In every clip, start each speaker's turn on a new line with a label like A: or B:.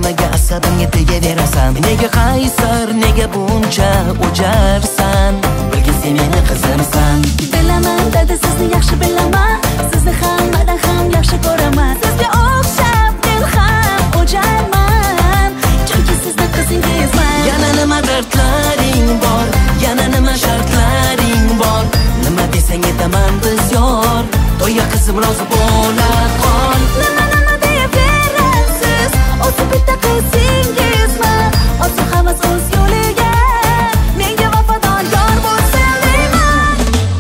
A: nimaga asabimga tegaverasan? Nega qaysar, nega buncha o'jarsan? Bilgin sen meni qizimsan.
B: Bilaman dada, sizni yaxshi bilaman. Sizni hammadan ham yaxshi ko'raman. Sizga o'xshab men ham o'jarman, chunki sizni qizingizman.
A: Yana nima dardlaring bor, yana nima shartlaring bor? Nima desang aytaman biz yor, to'yga qizim rozi bo'la qol.
B: Nima deyaverasiz, o'zi bitta qizingizman. Olsin havas o'z yo'liga, menga vafodor yor bo'lsin deyman.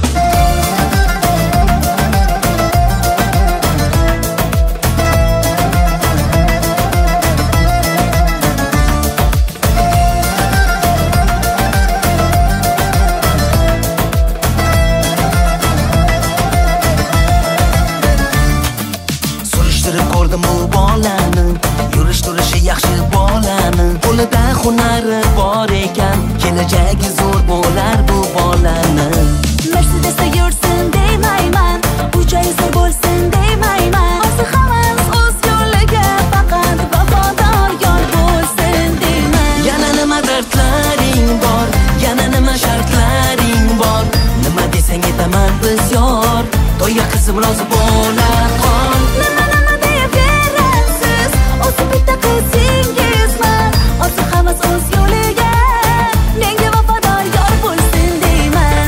A: Surishtirib ko'rdim u bolani, yurish-turishi yaxshi bolani. Qo'lida hunari bor ekan, kelajagi zo'r bo'lar bu bolani.
B: Mercedesda yursin deymayman, uy-joyi zo'r bo'lsin deymayman. Olsin havas o'z yo'liga, faqat vafodor yor bo'lsin deyman.
A: Yana nima dardlaring bor, yana nima shartlaring bor? Nima desang aytaman biz yor, to'yga qizim rozi bo'la qol.
B: Nima deyaverasiz, o'zi bitta qizingizman. Olsin havas o'z yo'liga, menga vafodor yor bo'lsin deyman.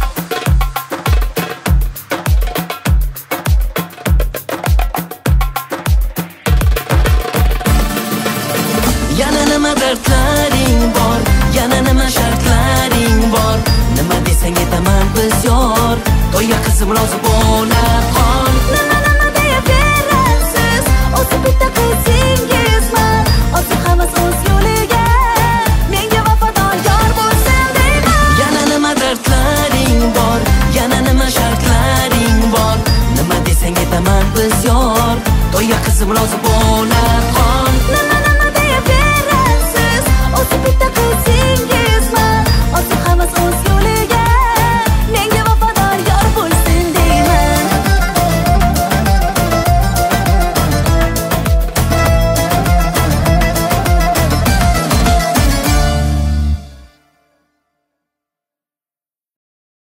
A: Yana nima dardlaring bor, yana nima shartlaring bor? Nima desang aytaman biz yor, to'yga qizim rozi bo'la qol.
B: Nima deyaverasiz, o'zi bitta qizingizman. Olsin havas o'z yo'liga, menga vafodor yor bo'lsin deyman.
A: Yana nima dardlaring bor, yana nima shartlaring bor? Nima desang aytaman biz yor, to'yga qizim rozi bo'la qol.
B: Nima deyaverasiz, o'zi bitta